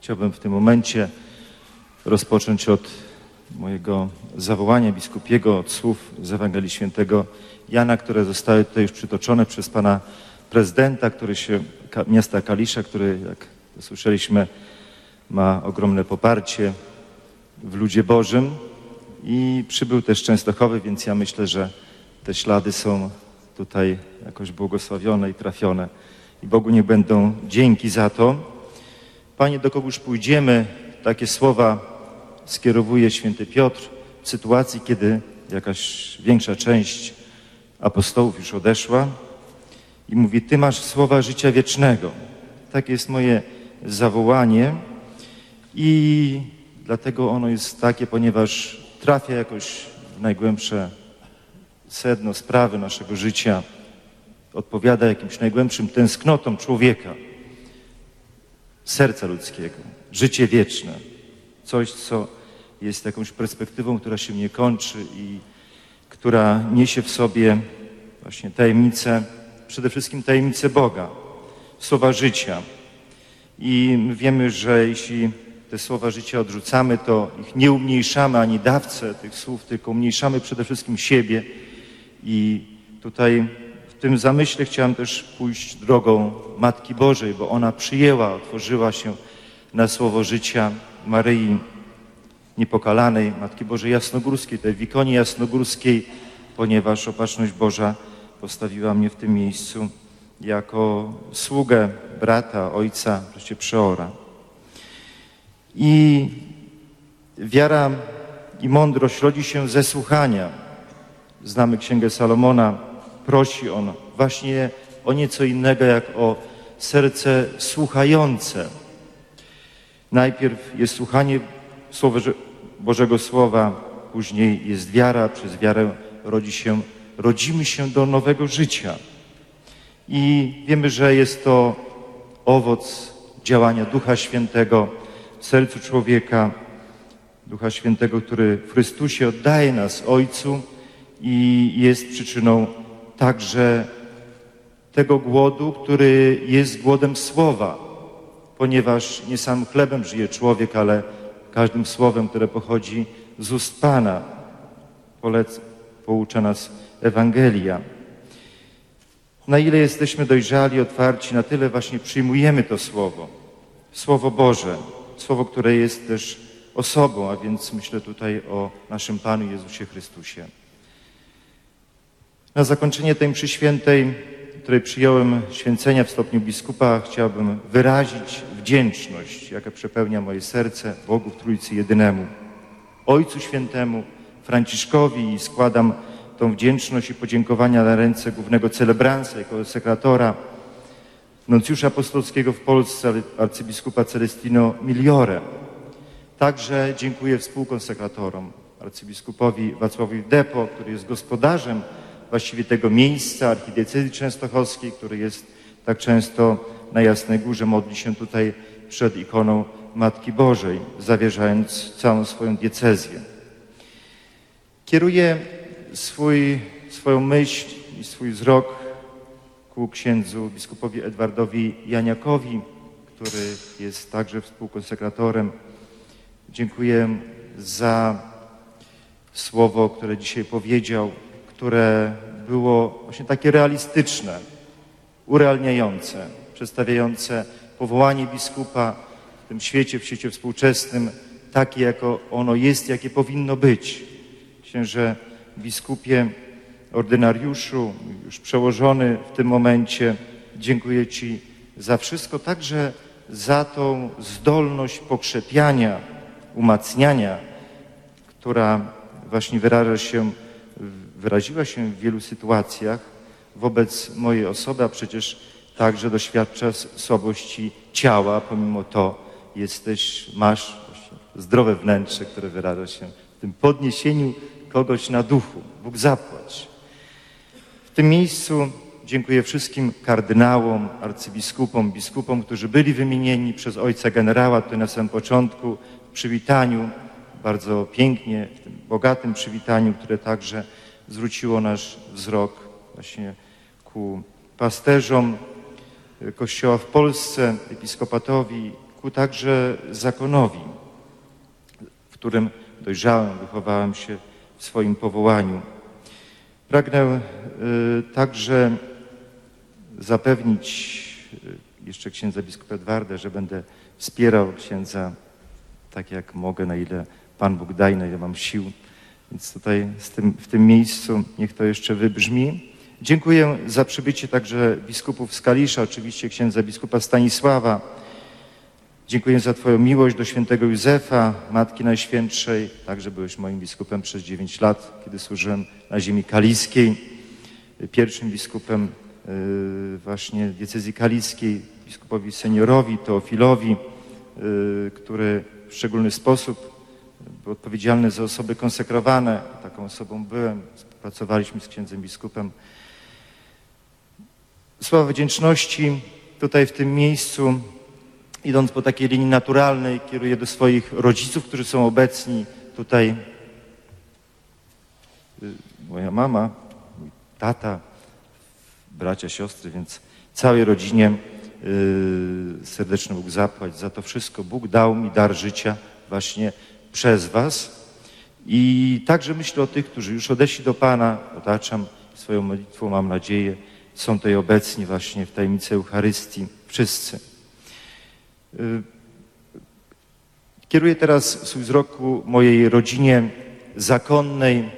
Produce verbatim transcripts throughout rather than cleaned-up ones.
Chciałbym w tym momencie rozpocząć od mojego zawołania biskupiego, od słów z Ewangelii Świętego Jana, które zostały tutaj już przytoczone przez pana prezydenta, który się, miasta Kalisza, który, jak słyszeliśmy, ma ogromne poparcie w ludzie Bożym i przybył też z Częstochowy, więc ja myślę, że te ślady są tutaj jakoś błogosławione i trafione. I Bogu niech będą dzięki za to. Panie, do kogóż pójdziemy? Takie słowa skierowuje święty Piotr w sytuacji, kiedy jakaś większa część apostołów już odeszła i mówi: Ty masz słowa życia wiecznego. Takie jest moje zawołanie i dlatego ono jest takie, ponieważ trafia jakoś w najgłębsze sedno sprawy naszego życia, odpowiada jakimś najgłębszym tęsknotom człowieka, serca ludzkiego, życie wieczne, coś, co jest jakąś perspektywą, która się nie kończy i która niesie w sobie właśnie tajemnicę, przede wszystkim tajemnicę Boga, słowa życia. I my wiemy, że jeśli te słowa życia odrzucamy, to ich nie umniejszamy ani dawcę tych słów, tylko umniejszamy przede wszystkim siebie. I tutaj w tym zamyśle chciałem też pójść drogą Matki Bożej, bo ona przyjęła, otworzyła się na słowo życia Maryi Niepokalanej, Matki Bożej Jasnogórskiej, tej w ikonie jasnogórskiej, ponieważ Opatrzność Boża postawiła mnie w tym miejscu jako sługę, brata, ojca, wreszcie przeora. I wiara i mądrość rodzi się ze słuchania. Znamy Księgę Salomona, prosi on właśnie o nieco innego, jak o serce słuchające. Najpierw jest słuchanie Słowa, Bożego Słowa, później jest wiara, przez wiarę rodzi się, rodzimy się do nowego życia. I wiemy, że jest to owoc działania Ducha Świętego w sercu człowieka, Ducha Świętego, który w Chrystusie oddaje nas Ojcu i jest przyczyną także tego głodu, który jest głodem Słowa, ponieważ nie sam chlebem żyje człowiek, ale każdym słowem, które pochodzi z ust Pana. Polec, poucza nas Ewangelia. Na ile jesteśmy dojrzali, otwarci, na tyle właśnie przyjmujemy to Słowo. Słowo Boże, Słowo, które jest też osobą, a więc myślę tutaj o naszym Panu Jezusie Chrystusie. Na zakończenie tej mszy świętej, której przyjąłem święcenia w stopniu biskupa, chciałbym wyrazić wdzięczność, jaka przepełnia moje serce Bogu w Trójcy Jedynemu, Ojcu Świętemu, Franciszkowi, i składam tą wdzięczność i podziękowania na ręce głównego celebransa, jako sekretora, nuncjusza apostolskiego w Polsce, arcybiskupa Celestino Migliore. Także dziękuję współkonsekratorom, arcybiskupowi Wacławowi Depo, który jest gospodarzem właściwie tego miejsca, archidiecezji częstochowskiej, który jest tak często na Jasnej Górze, modli się tutaj przed ikoną Matki Bożej, zawierzając całą swoją diecezję. Kieruję swój, swoją myśl i swój wzrok ku księdzu biskupowi Edwardowi Janiakowi, który jest także współkonsekratorem. Dziękuję za słowo, które dzisiaj powiedział, które było właśnie takie realistyczne, urealniające, przedstawiające powołanie biskupa w tym świecie, w świecie współczesnym, takie, jako ono jest, jakie powinno być. Księże biskupie, ordynariuszu, już przełożony w tym momencie, dziękuję Ci za wszystko, także za tą zdolność pokrzepiania, umacniania, która właśnie wyraża się, wyraziła się w wielu sytuacjach wobec mojej osoby, a przecież także doświadcza słabości ciała. Pomimo to jesteś, masz zdrowe wnętrze, które wyraża się w tym podniesieniu kogoś na duchu. Bóg zapłać. W tym miejscu dziękuję wszystkim kardynałom, arcybiskupom, biskupom, którzy byli wymienieni przez ojca generała tutaj na samym początku w przywitaniu, bardzo pięknie, w tym bogatym przywitaniu, które także zwróciło nasz wzrok właśnie ku pasterzom Kościoła w Polsce, episkopatowi, ku także zakonowi, w którym dojrzałem, wychowałem się w swoim powołaniu. Pragnę y, także zapewnić y, jeszcze księdza biskupa Edwarda, że będę wspierał księdza tak jak mogę, na ile Pan Bóg daje, na ile mam sił. Więc tutaj z tym, w tym miejscu niech to jeszcze wybrzmi. Dziękuję za przybycie także biskupów z Kalisza, oczywiście księdza biskupa Stanisława. Dziękuję za Twoją miłość do świętego Józefa, Matki Najświętszej. Także byłeś moim biskupem przez dziewięć lat, kiedy służyłem na ziemi kaliskiej. Pierwszym biskupem yy, właśnie diecezji kaliskiej, biskupowi seniorowi, Teofilowi, yy, który w szczególny sposób był odpowiedzialny za osoby konsekrowane. Taką osobą byłem. Współpracowaliśmy z księdzem biskupem. Słowa wdzięczności tutaj w tym miejscu, idąc po takiej linii naturalnej, kieruję do swoich rodziców, którzy są obecni tutaj. Moja mama, mój tata, bracia, siostry, więc całej rodzinie yy, serdeczny Bóg zapłać za to wszystko. Bóg dał mi dar życia właśnie przez was. I także myślę o tych, którzy już odeszli do Pana, otaczam swoją modlitwą, mam nadzieję, są tutaj obecni właśnie w tajemnicy Eucharystii, wszyscy. Kieruję teraz swój wzrok ku mojej rodzinie zakonnej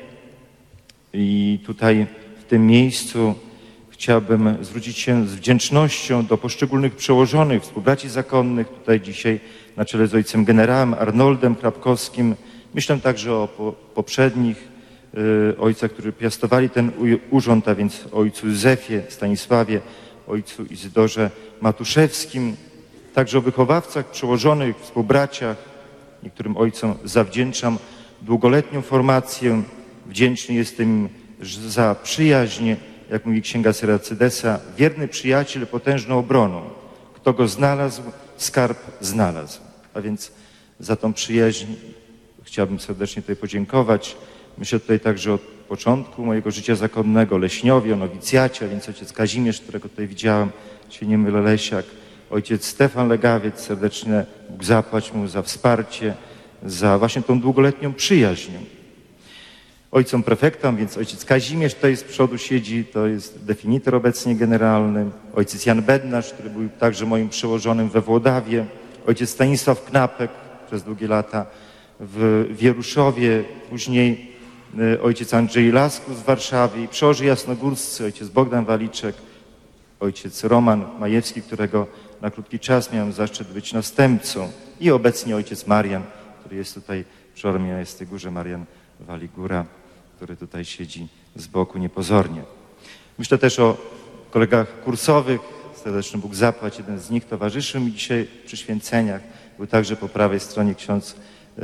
i tutaj w tym miejscu chciałbym zwrócić się z wdzięcznością do poszczególnych przełożonych, współbraci zakonnych, tutaj dzisiaj na czele z ojcem generałem Arnoldem Hrabkowskim. Myślę także o po, poprzednich y, ojcach, którzy piastowali ten u, urząd, a więc ojcu Józefie Stanisławie, ojcu Izydorze Matuszewskim, także o wychowawcach, przełożonych, współbraciach. Niektórym ojcom zawdzięczam długoletnią formację. Wdzięczny jestem im za przyjaźń, jak mówi księga Syracydesa, wierny przyjaciel potężną obroną. Kto go znalazł, skarb znalazł. A więc za tą przyjaźń chciałbym serdecznie tutaj podziękować. Myślę tutaj także o początku mojego życia zakonnego, Leśniowie, o nowicjacie, a więc ojciec Kazimierz, którego tutaj widziałem, się nie mylę, Lesiak, ojciec Stefan Legawiec, serdecznie Bóg zapłać mu za wsparcie, za właśnie tą długoletnią przyjaźń. Ojcom prefektom, więc ojciec Kazimierz tutaj z przodu siedzi, to jest definitor obecnie generalny, ojciec Jan Bednarz, który był także moim przełożonym we Włodawie, ojciec Stanisław Knapek przez długie lata w Wieruszowie, później ojciec Andrzej Laskus z Warszawy i przełoży jasnogórscy, ojciec Bogdan Waliczek, ojciec Roman Majewski, którego na krótki czas miałem zaszczyt być następcą i obecnie ojciec Marian, który jest tutaj przeorem na Jasnej Górze, Marian Waligura, który tutaj siedzi z boku niepozornie. Myślę też o kolegach kursowych, serdeczny Bóg zapłać, jeden z nich towarzyszył mi dzisiaj przy święceniach, był także po prawej stronie ksiądz yy,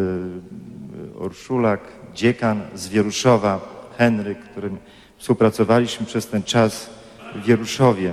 Orszulak, dziekan z Wieruszowa, Henryk, którym współpracowaliśmy przez ten czas w Wieruszowie.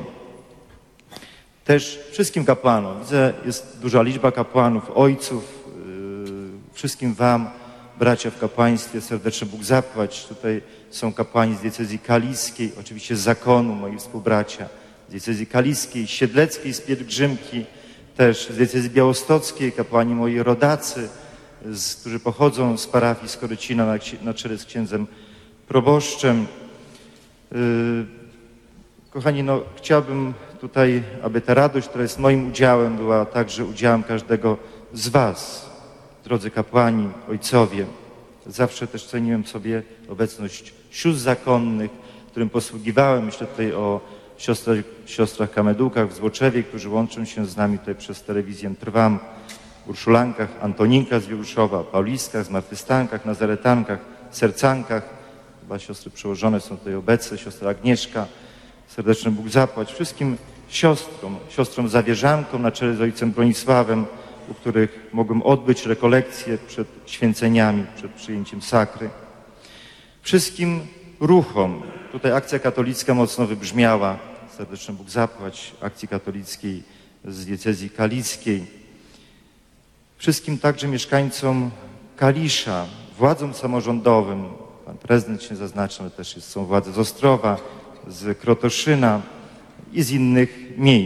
Też wszystkim kapłanom, widzę, jest duża liczba kapłanów, ojców, yy, wszystkim wam, bracia w kapłaństwie, serdecznie Bóg zapłać. Tutaj są kapłani z diecezji kaliskiej, oczywiście z zakonu, moi współbracia, z diecezji kaliskiej, siedleckiej, z pielgrzymki, też z diecezji białostockiej, kapłani moi rodacy, z, którzy pochodzą z parafii Skorycina na, na czele z księdzem proboszczem. Yy, kochani, no chciałbym tutaj, aby ta radość, która jest moim udziałem, była także udziałem każdego z was, drodzy kapłani, ojcowie. Zawsze też ceniłem sobie obecność sióstr zakonnych, którym posługiwałem. Myślę tutaj o siostrach, siostrach Kamedukach w Złoczewie, którzy łączą się z nami tutaj przez telewizję Trwam, Urszulankach, Antoninkach z Wieruszowa, Pauliskach, Zmartwychwstankach, Nazaretankach, Sercankach. Chyba siostry przełożone są tutaj obecne, siostra Agnieszka. Serdecznie Bóg zapłać wszystkim siostrom, siostrom zawierzankom na czele z ojcem Bronisławem, u których mogłem odbyć rekolekcje przed święceniami, przed przyjęciem sakry. Wszystkim ruchom, tutaj akcja katolicka mocno wybrzmiała, serdecznie Bóg zapłać, akcji katolickiej z diecezji kaliskiej. Wszystkim także mieszkańcom Kalisza, władzom samorządowym, pan prezydent się zaznaczył, ale też są władze z Ostrowa, z Krotoszyna i z innych miejsc.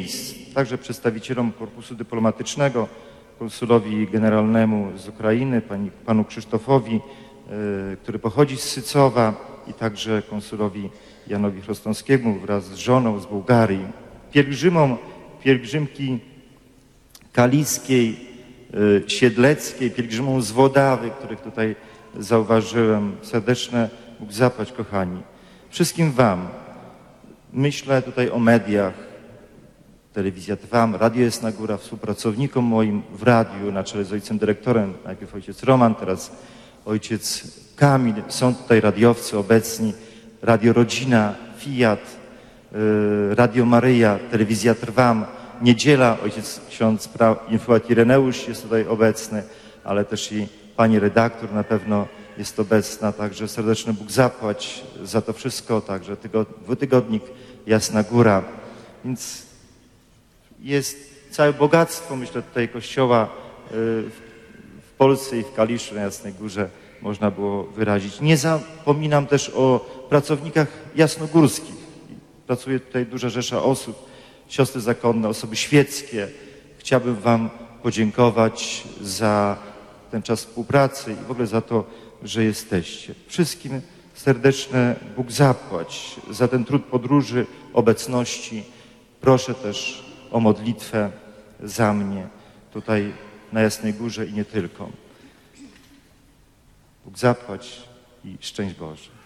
także przedstawicielom korpusu dyplomatycznego, konsulowi generalnemu z Ukrainy, pani, panu Krzysztofowi, y, który pochodzi z Sycowa, i także konsulowi Janowi Chrostowskiemu wraz z żoną z Bułgarii, pielgrzymom, pielgrzymki kaliskiej, y, siedleckiej, pielgrzymom z Wodawy, których tutaj zauważyłem. Serdeczne Bóg zapłać, kochani. Wszystkim wam, myślę tutaj o mediach, Telewizja Trwam, Radio Jasna Góra, współpracownikom moim w radiu na czele z ojcem dyrektorem, najpierw ojciec Roman, teraz ojciec Kamil, są tutaj radiowcy obecni, Radio Rodzina, Fiat, yy, Radio Maryja, Telewizja Trwam, Niedziela, ojciec ksiądz Infoat Ireneusz jest tutaj obecny, ale też i pani redaktor na pewno jest obecna, także serdeczny Bóg zapłać za to wszystko, także tygod, dwutygodnik Jasna Góra. Więc jest całe bogactwo, myślę, tutaj Kościoła w Polsce i w Kaliszu na Jasnej Górze można było wyrazić. Nie zapominam też o pracownikach jasnogórskich. Pracuje tutaj duża rzesza osób, siostry zakonne, osoby świeckie. Chciałbym wam podziękować za ten czas współpracy i w ogóle za to, że jesteście. Wszystkim serdeczne Bóg zapłać za ten trud podróży, obecności. Proszę też o modlitwę za mnie tutaj na Jasnej Górze i nie tylko. Bóg zapłać i szczęść Boże.